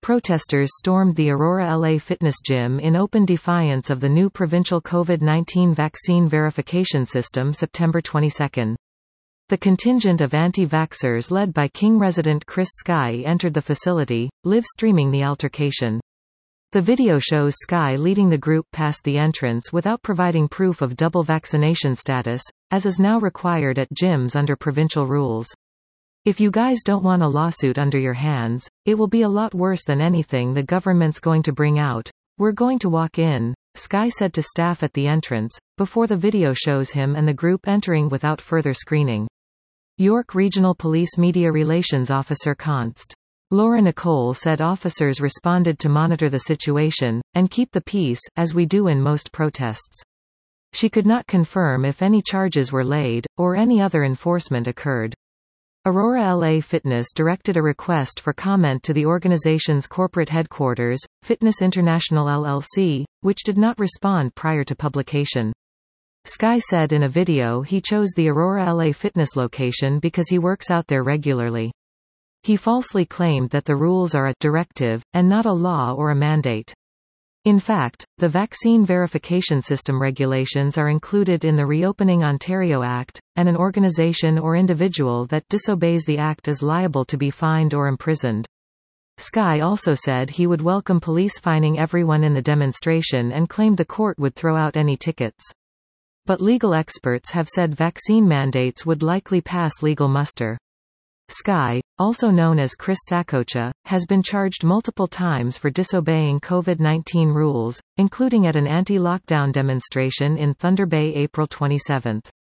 Protesters stormed the Aurora LA Fitness Gym in open defiance of the new provincial COVID-19 vaccine verification system September 22. The contingent of anti-vaxxers led by King resident Chris Sky entered the facility, live-streaming the altercation. The video shows Sky leading the group past the entrance without providing proof of double vaccination status, as is now required at gyms under provincial rules. "If you guys don't want a lawsuit under your hands, it will be a lot worse than anything the government's going to bring out. We're going to walk in," Sky said to staff at the entrance, before the video shows him and the group entering without further screening. York Regional Police Media Relations Officer Const. Laura Nicole said officers responded to monitor the situation, and keep the peace, as we do in most protests. She could not confirm if any charges were laid, or any other enforcement occurred. Aurora LA Fitness directed a request for comment to the organization's corporate headquarters, Fitness International LLC, which did not respond prior to publication. Sky said in a video he chose the Aurora LA Fitness location because he works out there regularly. He falsely claimed that the rules are a directive, and not a law or a mandate. In fact, the Vaccine Verification System regulations are included in the Reopening Ontario Act, and an organization or individual that disobeys the act is liable to be fined or imprisoned. Sky also said he would welcome police fining everyone in the demonstration and claimed the court would throw out any tickets. But legal experts have said vaccine mandates would likely pass legal muster. Sky, also known as Chris Sakocha, has been charged multiple times for disobeying COVID-19 rules, including at an anti-lockdown demonstration in Thunder Bay April 27.